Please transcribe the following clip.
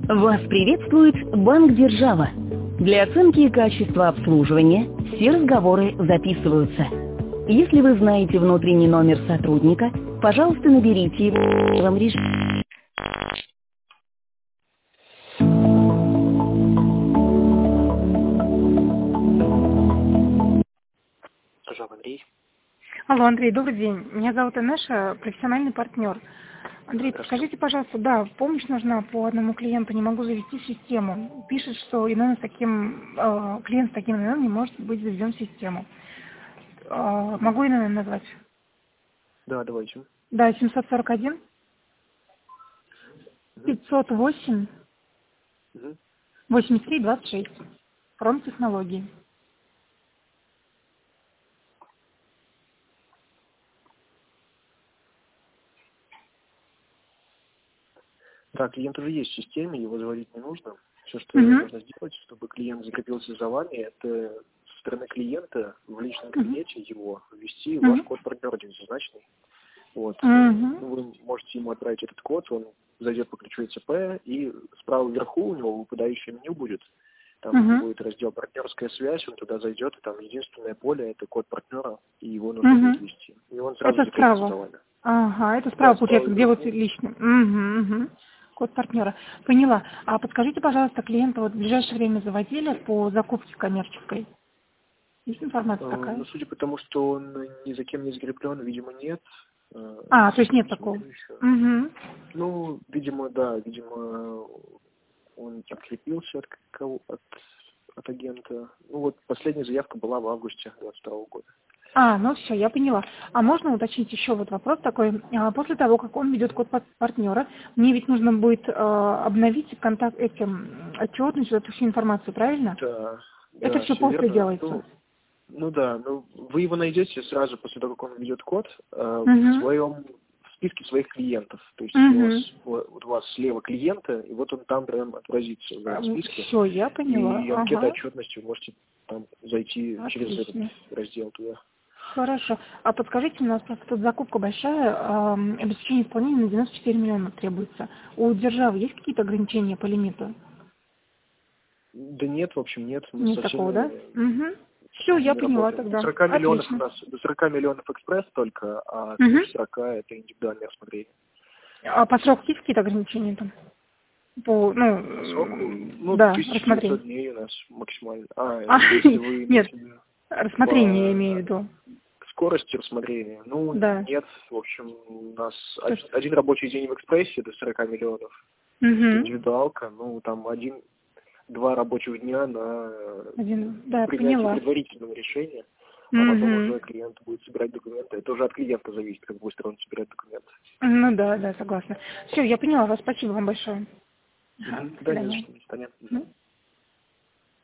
Вас приветствует Банк Держава. Для оценки качества обслуживания все разговоры записываются. Если вы знаете внутренний номер сотрудника, пожалуйста, наберите его в первом режиме. Держава, Андрей. Алло, Андрей, добрый день. Меня зовут Инеша, профессиональный партнер. Андрей, подскажите, пожалуйста, да, помощь нужна по одному клиенту, не могу завести систему. Пишет, что клиент с таким именем не может быть заведен в систему. Могу ИНН назвать? Да, давайте. Да, 741 508 83 26. Промтехнологии. Да, клиент уже есть в системе, его заводить не нужно. Все, что нужно сделать, чтобы клиент закрепился за вами, это со стороны клиента в личном кабинете его ввести ваш код партнера однозначный. Вот. Вы можете ему отправить этот код, он зайдет по ключу ЭЦП, и справа вверху у него выпадающее меню будет. Там будет раздел «Партнерская связь», он туда зайдет, и там единственное поле – это код партнера, и его нужно будет ввести. И он сразу Это закрепится справа. за вами. Ага, это справа, Да, получается, где вот вверху. личный. Код партнера. Поняла. А подскажите, пожалуйста, клиента вот в ближайшее время заводили по закупке коммерческой? Есть информация такая? Ну, судя по тому, что он ни за кем не закреплен, видимо, нет. То есть нет такого? Ну, видимо, да, видимо, он открепился от агента. Ну, вот последняя заявка была в августе 2022 года. Ну все, я поняла. А можно уточнить еще вот вопрос такой? После того, как он ведет код партнера, мне ведь нужно будет обновить отчетность, эту всю информацию, правильно? Да. Это все после верно. делается. Ну да, вы его найдете сразу после того, как он введет код в списке своих клиентов. То есть у вас слева клиента, и вот он там прям отобразится в списке. Все, я поняла. И анкета отчетности вы можете там зайти через этот раздел туда. Хорошо. А подскажите, у нас просто тут закупка большая, обеспечение исполнения на 94 миллиона требуется. У державы есть какие-то ограничения по лимиту? Да нет, в общем, нет. Нет такого, да? Все, я поняла тогда. До 40 миллионов у нас, до 40 миллионов экспресс только, а свыше 40 это индивидуальное рассмотрение. А по сроку есть какие-то ограничения там? По сроку? Да, 1900 рассмотрение. дней у нас максимально. Если вы нет, рассмотрение я имею в виду. Скорости рассмотрения? Да. Нет. В общем, у нас один рабочий день в экспрессе до 40 миллионов. Индивидуалка, там 1-2 рабочих дня на принятие предварительного решения, а потом уже клиент будет собирать документы. Это уже от клиента зависит, как быстро он собирает документы. Да, согласна. Все, я поняла вас. Спасибо вам большое. Да, конечно, понятно.